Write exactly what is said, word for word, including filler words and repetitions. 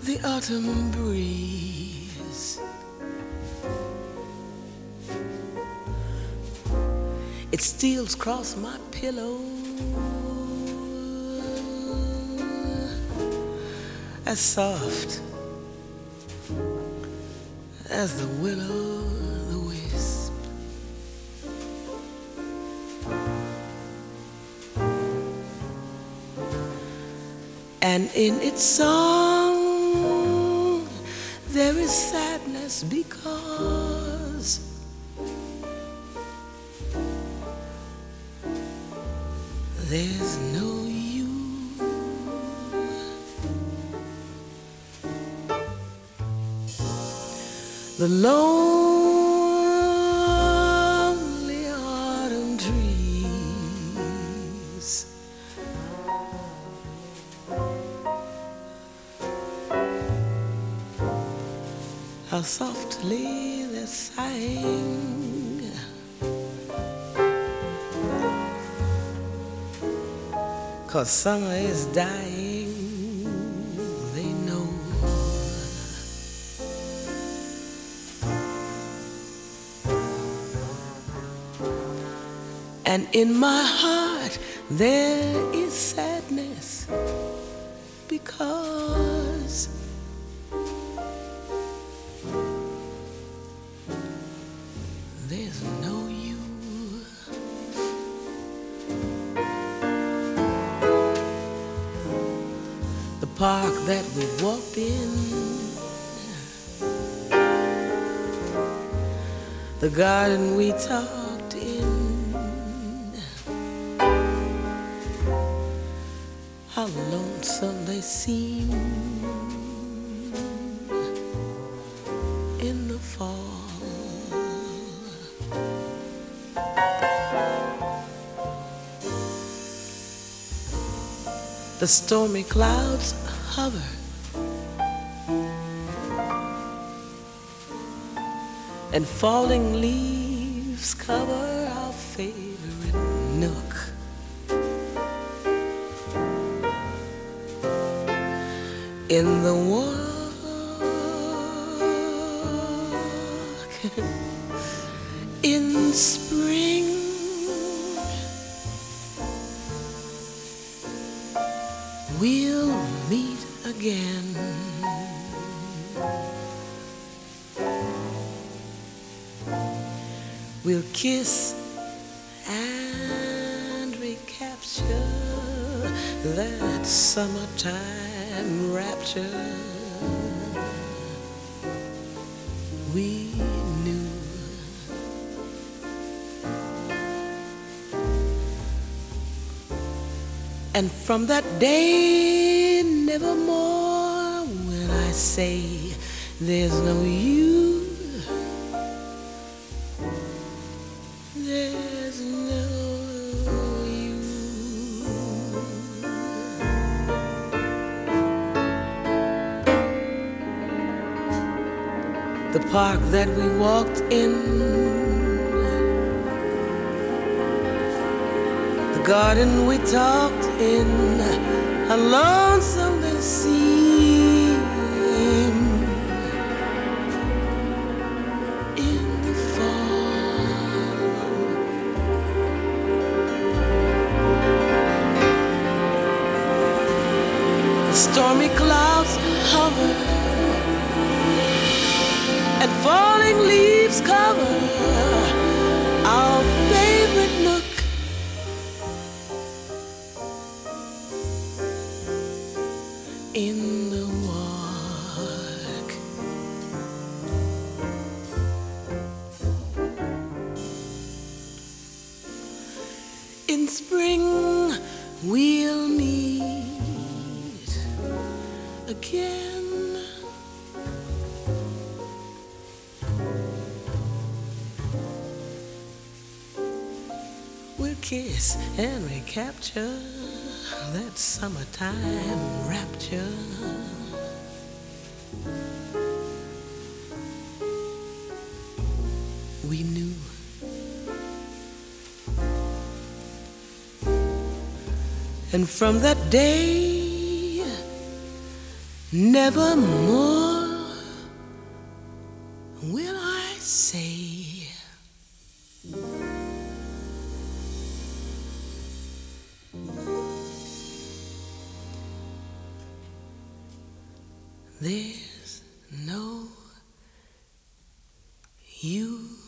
the autumn breeze. It steals across my pillow as soft as the willow, the wisp. And in its song there is sadness because there's no you. The lonely autumn trees how softly they're sighing, 'cause summer is dying, they know. And in my heart there is sadness because there's no you. The park that we walked in, the garden we talked in, how lonesome they seem in the fall. The stormy clouds hover, and falling leaves cover our favorite nook. In the walk in spring, we'll meet again. We'll kiss and recapture that summertime rapture we knew. And from that day, nevermore, when I say there's no you, there's no you. The park that we walked in, garden we talked in, how lonesome they seem in the fall. The stormy clouds hover, and falling leaves cover our favorite nook. In the walk, in spring we'll meet again. We'll kiss and recapture that summertime rapture. We knew. And from that day, Nevermore will I say there's no you.